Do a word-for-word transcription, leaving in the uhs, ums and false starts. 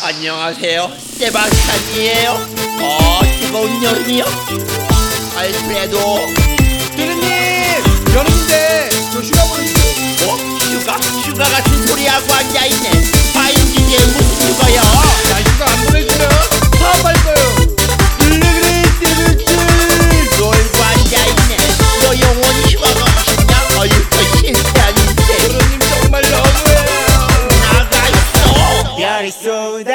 안녕하세요, 세바스찬이에요. 어, 뜨거운 여름이요. 알프레도. 대리님, 여름인데 저 휴가 보내주세요. 어? 휴가? 휴가 같은 소리하고 앉아있네. 파인지게 무슨 휴가야? 야, 휴가 안 보내주면 사업할 거예요. 놀고 앉아있네. 너 영원히 휴가 가고 싶냐? 어휴, 그 실패한 인생. 대리님 정말 너무해요. 나가 있어. 별이 쏟아